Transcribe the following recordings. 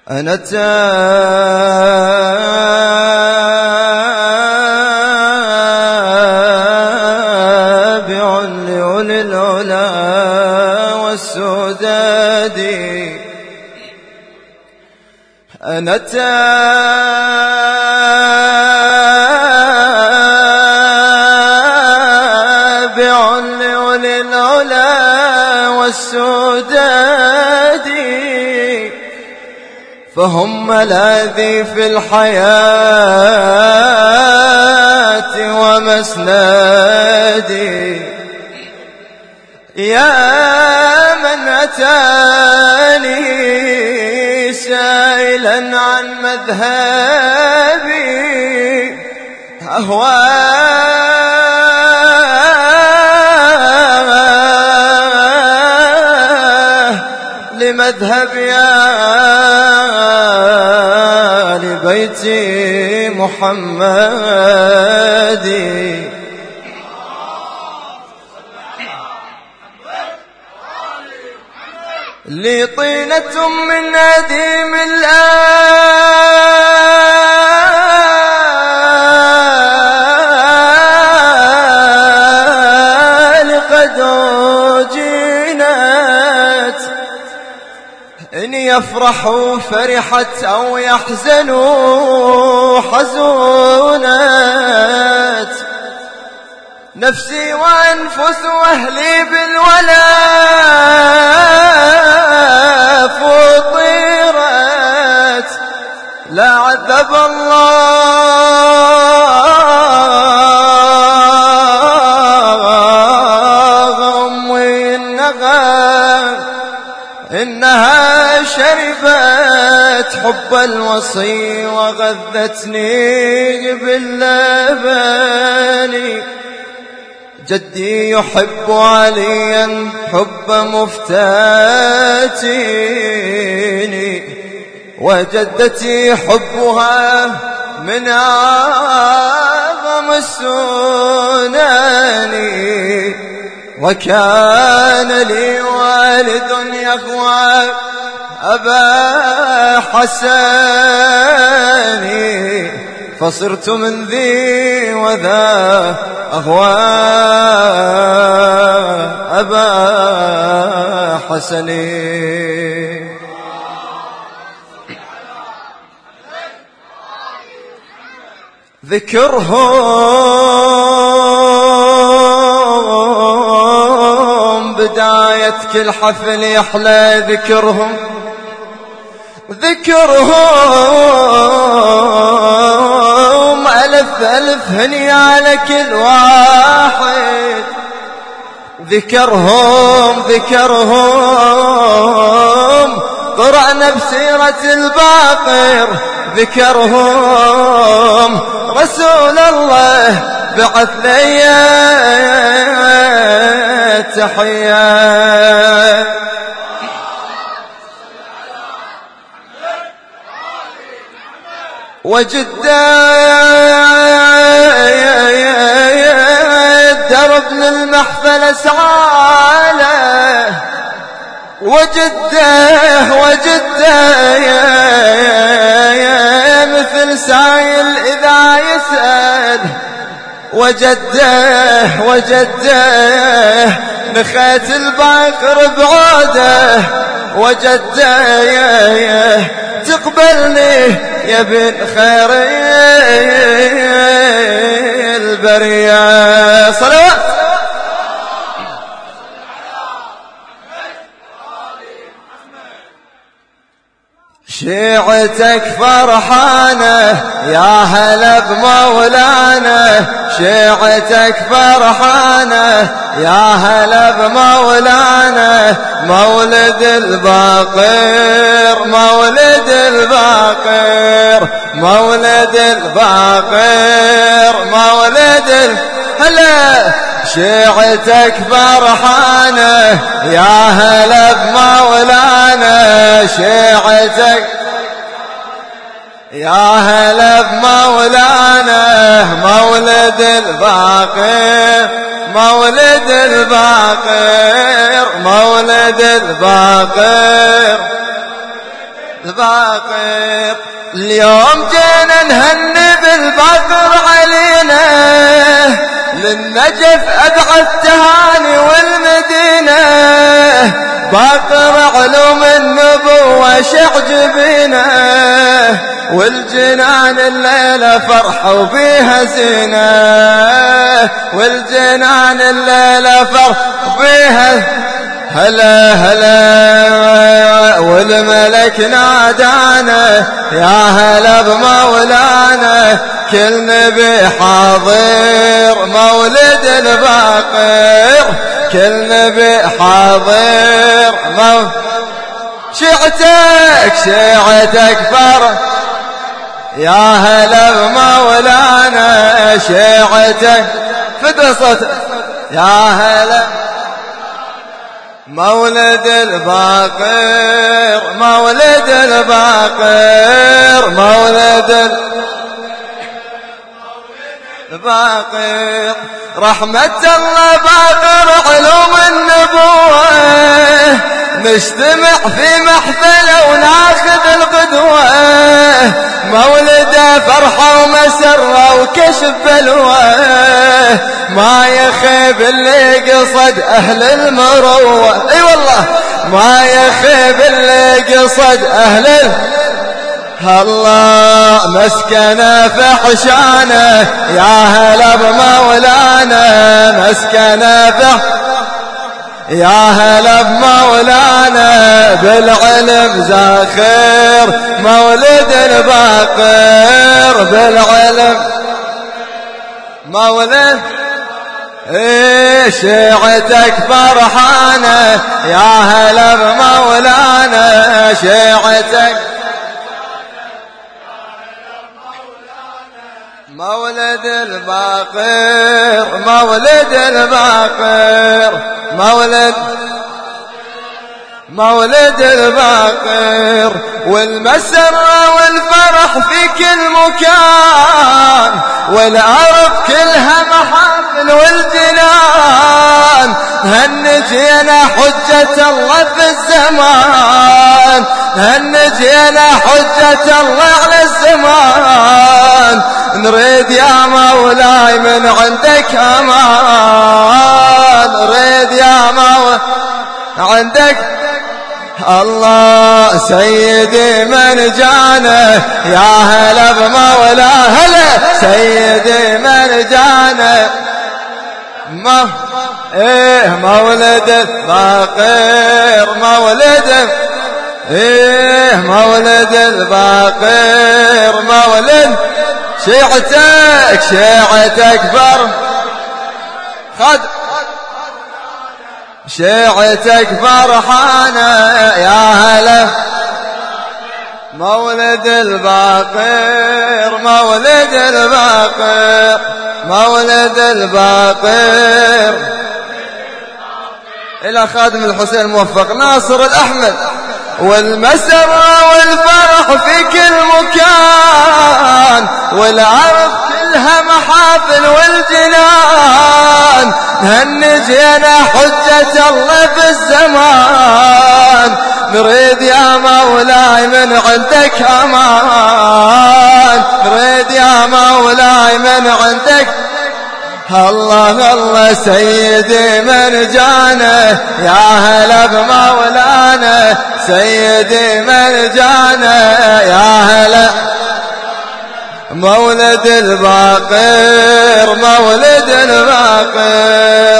أنا تابع لأولي العلا والسداد، أنا تابع لأولي العلا والسداد، فهم ملاذي في الحياة ومسندي. يا من أتاني سائلا عن مذهبي لمذهب آل بيت محمد. لي طينة من نديم الآل قد أجينت، إن يفرحوا فرحت أو يحزنوا حزونت، نفسي وأنفس أهلي بالولا فطرت. لا عذب الله أمي إنها شربت حب الوصي وغذتني باللبن. جدي يحب عليا حب مفتاتيني، وجدتي حبها من أعظم السنن. وكان لي والد يهوى أبا حسن، فصرت من ذي وذا أهوى أبا حسن. ذكرهم بداية كل حفل يحلى ذكرهم، ذكرهم ألف ألف هني على كل واحد. ذكرهم قرأنا بسيرة الباقر، ذكرهم رسول الله بعث لي تحية. وجدة درب للمحفل سعاله، وجدة مثل سايل إذا يسأل. وجدة نخيت الباقر بعوده، وجدة تقبلني يا بن خير البرية. صلوات. شيعتك فرحانة يا هلا بمولانا، شيعتك فرحانة يا هلا بمولانا. مولد الباقر مولد الباقر مولد الباقر مولد هلا. شيعتك فرحانة يا هلا بمولانا، شيعتك يا هلا بمولانا. مولد الباقر مولد الباقر مولد الباقر. الباقر. اليوم جينا نهني بالباقر علينا، للنجف أبعد تهاني والمدينة، باقر علوم النبوة شعجبينا، والجنان الليلة فرحة وبيها زينة، والجنان الليلة فرح بيها هلا هلا، والملك نادانا يا هلا بمولانا، كل نبي حاضر مولد الباقر، كل نبي حاضر شيعتك فرح يا هلا بمولانا، شيعتك فدوى صوتك يا هلا مولد الباقر، مولد الباقر، مولد الباقر. رحمة الله باقر علوم النبوة، نجتمع في محفله وناخذ القدوة، مولده فرحة ومسرة وكشف بلوى، ما يخيب اللي قصد أهل المروة، اي والله ما يخيب اللي قصد أهل الله مسكنه فحشانه يا هلا بمولانا، مسكنه يا هلا بمولانا، بالعلم زاخر مولد الباقر، بالعلم مولد شيعتك فرحانة يا هلا بمولانا، شيعتك مولد الباقر، مولد الباقر، مولد الباقر. والمسرة والفرح في كل مكان، والأرض كلها محافل والجنان، هنجينا حجة الله في الزمان، هنجينا حجة الله على الزمان، نريد يا مولاي من عندك أمان، نريد يا مولاي عندك الله سيدي من جانا يا هلا بمولا، هلا سيدي من جانا مولد الباقر، مولد مولد الباقر، مولد شيعتك فرح خد شيعتك فرحانة يا هلا مولد الباقر، مولد الباقر، مولد الباقر. إلى خادم الحسين الموفق ناصر الأحمد. والمسرة والفرح في كل مكان، والأرض كلها محافل والجنان، هنجينا حجة الله في الزمان، نريد يا مولاي من عندك أمان، نريد يا مولاي من عندك الله الله سيدي من جانا يا هلا بمولانا، سيدي من جانا يا هلا مولد الباقر، مولد الباقر،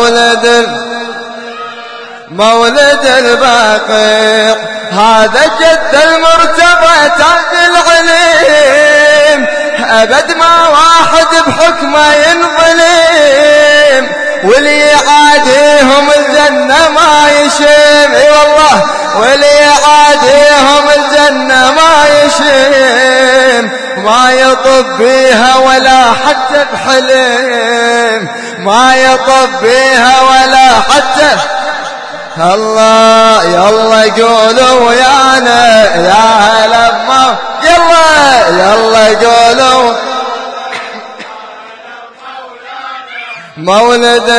مولد الباقر. هذا جد المرتضى تاج العليم، أبد ما واحد بحكمه ينظلم، واللي يعاديهم الجنة ما يشم، اي والله واللي يعاديهم الجنة ما يشم، ما يطب بيها ولا حتى بحلم، ما يطب بيها ولا حتى الله. يلا قولوا ويانا يا هلا يلا يلا قولوا مولد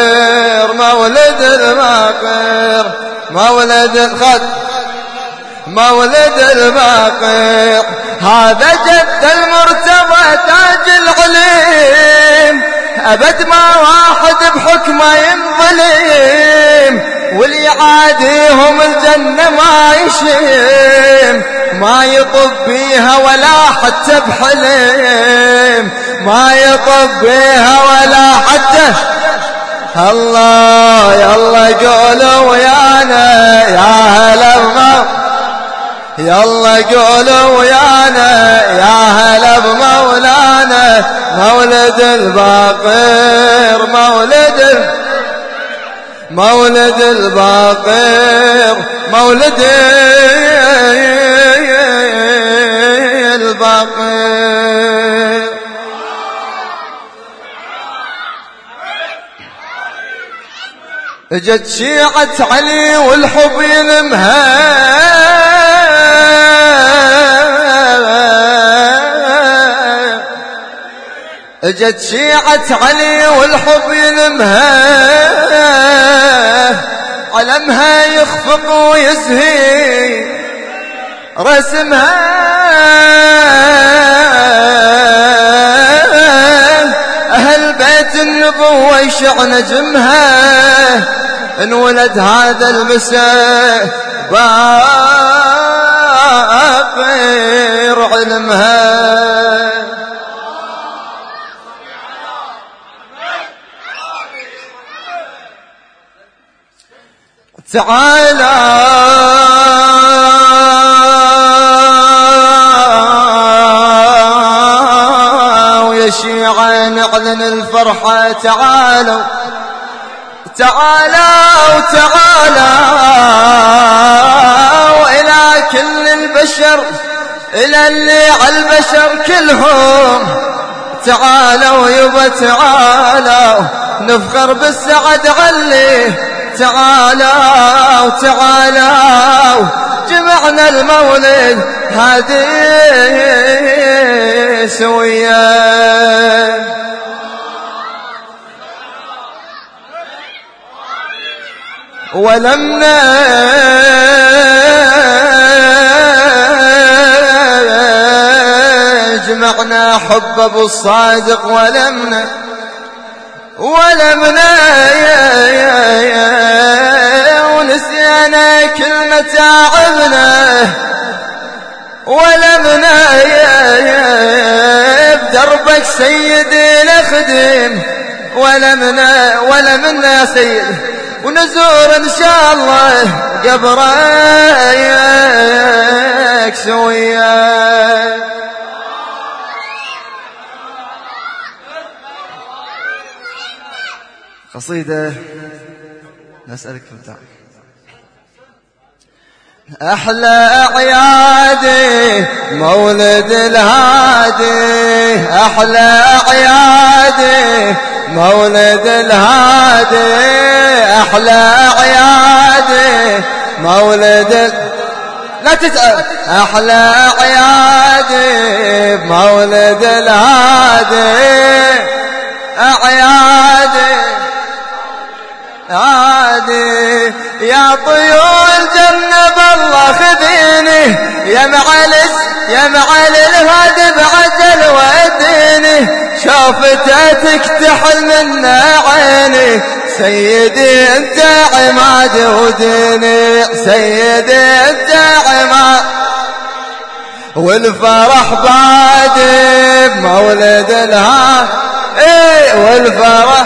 الباقر، مولد الباقر، مولد الخد مولد الباقر. هذا جد المرتضى تاج العليم، أبد ما واحد بحكمه ينظلم، واللي يعاديهم الجنة ما يشم، ما يطب بيها ولا حتى بحلم، ما يطب بيها ولا حتى. الله يلا قولوا ويانا يا هلا بمولد، يلا قولوا ويانا يا هلا بمولانا مولد الباقر. مولد الباقر، مولد الباقر. اجت شيعة علي والحب يلمها، اجت شيعة علي والحب يلمها، علمها يخفق ويزهي رسمها، أهل بيت النبوة يشع نجمها، انولد هذا المساء باقر علمها. تعالى ويا شيعة نعلن الفرحة، تعالوا تعالوا تعالوا إلى كل البشر، إلى اللي على البشر كلهم، تعالوا يبا تعالوا نفخر بالسعد عليه، تعالوا تعالوا جمعنا المولد هذه سوية. ولمنا جمعنا حب ابو الصادق، ولمنا ونسينا كل متاعبنا، ولمنا بدربك سيدي نخدم، ولمنا يا سيدي ونزور ان شاء الله قبرك سويا. قصيدة نسألك متى. أحلى أعيادي مولد الهادي، أحلى أعيادي مولد الهادي، أحلى أعيادي مولد لا تسأل، أحلى أعيادي مولد الهادي، أعيادي عادي يا طيور جنة بالله خذيني، يا معالي الهادي بعجل وديني، شوفتك تحل منا عيني، سيدي انت عمادي وديني، سيدي انت عماد، والفرح بادي بمولد الهادي، والفرح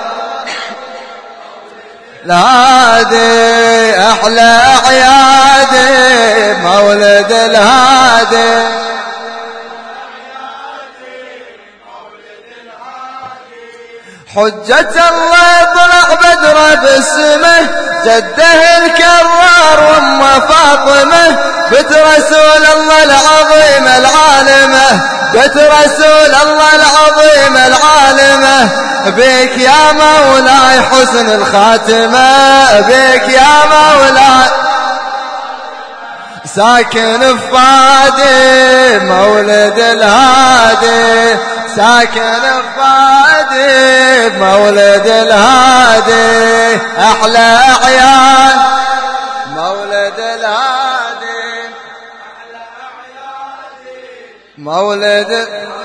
الهادي أحلى أعيادي مولد الهادي، حجة الله طلع بدره باسمه، جده الكرار وام فاطمه، بنت رسول الله العظيم العالمه، بنت رسول الله العظيم العالمه، بك يا مولاي حسن الخاتمة، بك يا مولاي ساكن فادي مولد الهادي، ساكن فادي مولد الهادي، أحلى أعياد مولد الهادي. مولد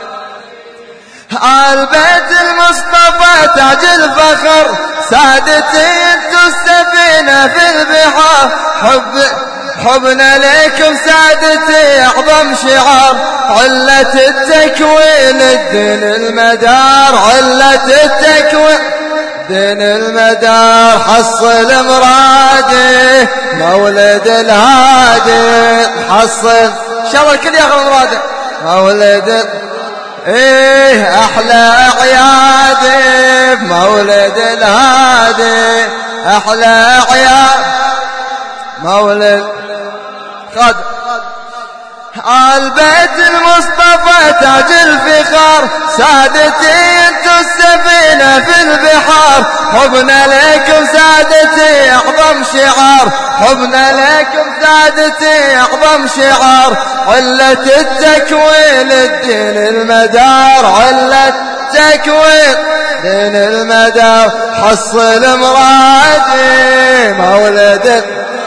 آل بيت المصطفى تاج الفخر، سادتي انتو السفينة في البحار، حبنا ليكم سادتي أعظم شعار، علة التكوين الدين المدار، علة التكوين دين المدار، حصل مرادي مولد الهادي، حصل إن شاء الله الكل ياخذ مراده مولد إيه أحلى أعيادي مولد الهادي، أحلى أعياد مولد خد آل بيت المصطفى تاج الفخار، سادتي انتو السفينة في البحار، حبنا ليكم سادتي أعظم شعار، حبنا ليكم سادتي أعظم شعار، علة التكوين الدين المدار، علة التكوين دين المدار، حصل مرادي مولد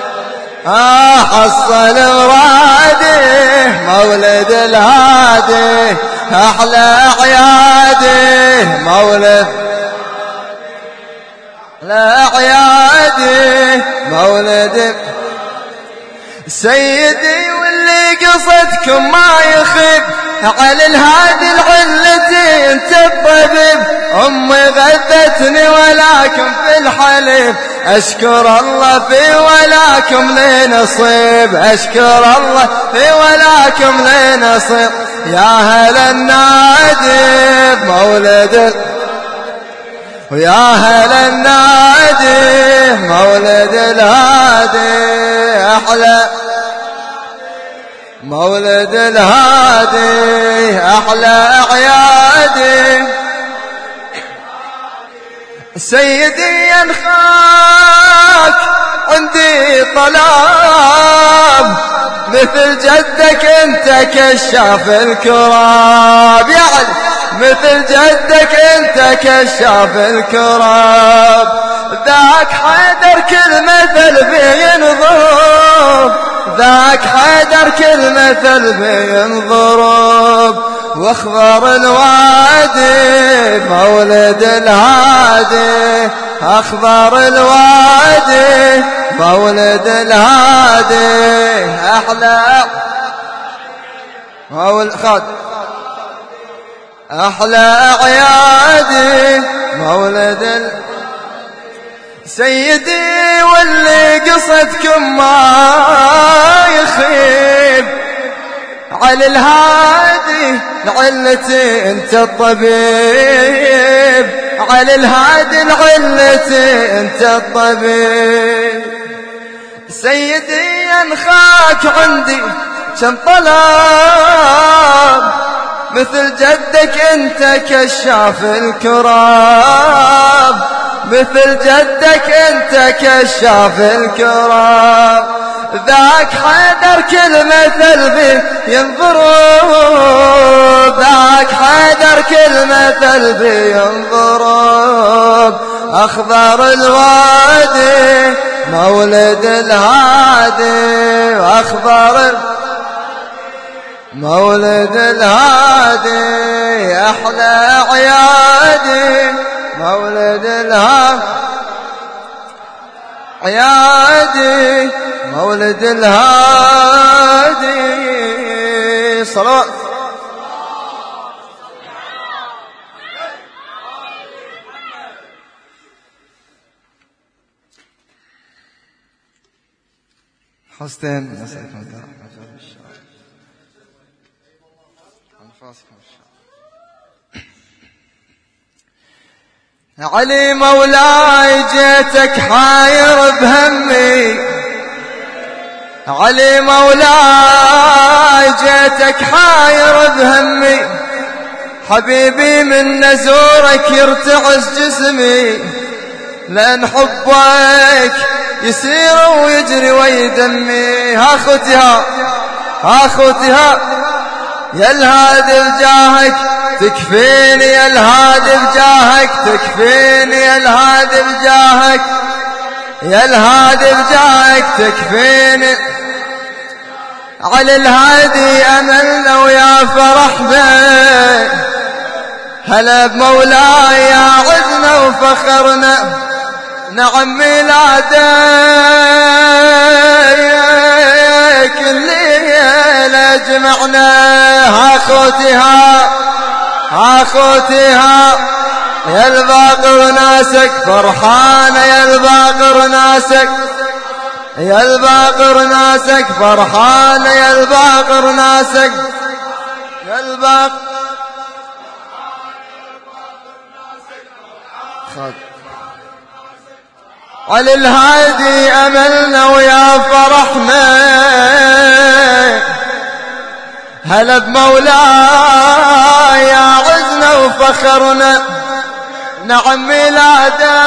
حصل مرادي مولد الهادي، أحلى أعيادي مولد لا أعيادي مولد سيدي، واللي قصدكم ما يخيب، على الهادي العلتي انت الطبيب، أمي غذتني ولكم في الحليب، أشكر الله في ولاكم لي نصيب، أشكر الله في ولاكم لي نصيب، يا هل النادي مولد ويا هل النادي مولد الهادي، أحلى مولد الهادي، أحلى أعيادي سيدي ينخاك عندي طلب، مثل جدك انت كشاف الكراب، يعني مثل جدك انت كشاف الكراب، ذاك حيدر كل مثل بينضرب، ذاك حيدر كل مثل بينضرب، واخضر الوادي مولد الهادي، اخضر الوادي مولد الهادي، احلى خد احلى اعيادي مولد سيدي، واللي قصدكم ما يخيب، على الهادي العلتي انت الطبيب، على الهادي العلتي انت الطبيب، سيدي ينخاك عندي كم طلب، مثل جدك انت كشاف الكراب، مثل جدك انت كشاف الكراب، ذاك حيدر كل مثل به ينضرب، ذاك حيدر كل مثل به ينضرب، اخضر الوادي مولد الهادي، واخضر مولد الهادي، احلى اعيادي مولد الهادي، عيادي مولد الهادي، صلوات حسين، نسألكم الدعاء علي مولاي جيتك حاير بهمي، علي مولاي جيتك حاير بهمي، حبيبي من نزورك يرتعش جسمي، لأن حبك يسير ويجري ويدمي، ها خوتها يا الهادي بجاهك تكفيني، يا الهادي بجاهك تكفيني، يا الهادي بجاهك، يا الهادي بجاهك تكفيني، على الهادي أملنا ويا فرحنا، هلا بمولاي عزنا وفخرنا، نعم ميلاده كل ليلة جمعنا. ها خوتها يا الباقر ناسك فرحانة، يا الباقر ناسك، يا الباقر ناسك فرحانة، يا الباقر ناسك، يا الباقر على الهادي أملنا ويا فرحنا، هلا بمولاي عزنا وفخرنا، نعم ميلاده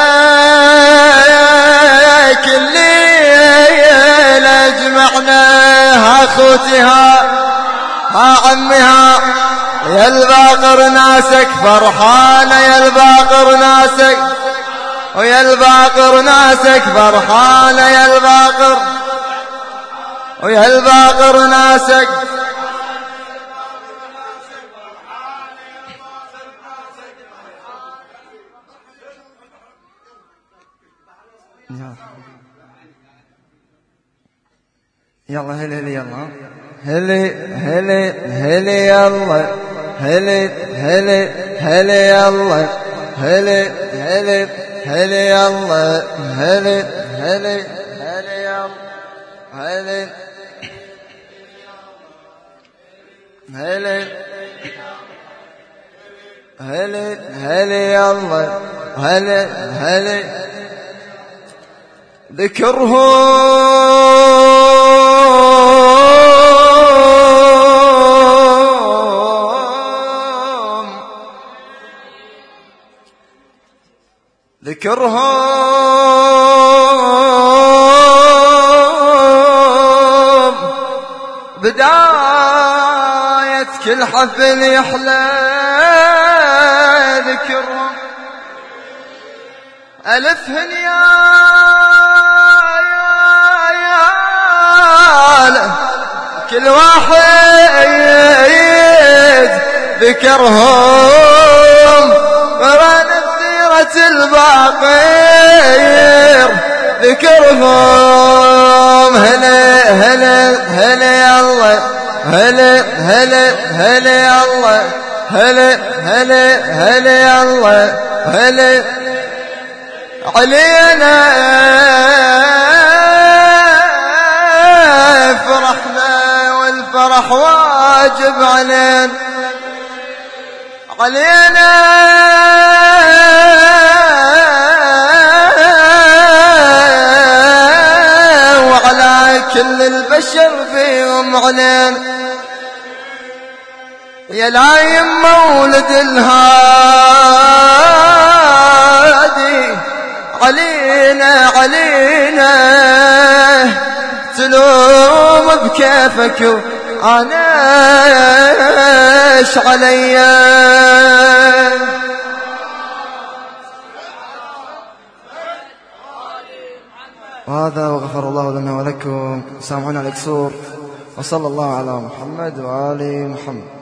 كل ليلة جمعنا. ها خوتها ها عمها يا الباقر ناسك فرحانة، يا الباقر ناسك، ويا الباقر ناسك فرحانة، يا الباقر، ويا الباقر ناسك. يلا هلي هلي يلا هلي هلي هلي يلا هلي هلي هلي يلا هلي هلي هلي يلا هلي هلي هلي يلا هلي هلي هلي هلي يلا هلي هلي ذكرهم بداية كل حفل يحلى، ذكرهم ألفهن يا كل واحد ذكرهم قرن بسيرة الباقر، ذكرهم هلا هلا هلا الله هلا هلا هلا الله هلا هلا هلا الله هلا علينا فرحنا والفرح واجب علينا وعلى كل البشر فيهم علينا. يا لايم مولد الهادي علينا علينا، تلوم بكيفك وانا ايش عليا. وهذا وغفر الله لنا ولكم، سامحونا على الكسور، وصلى الله على محمد وآل محمد.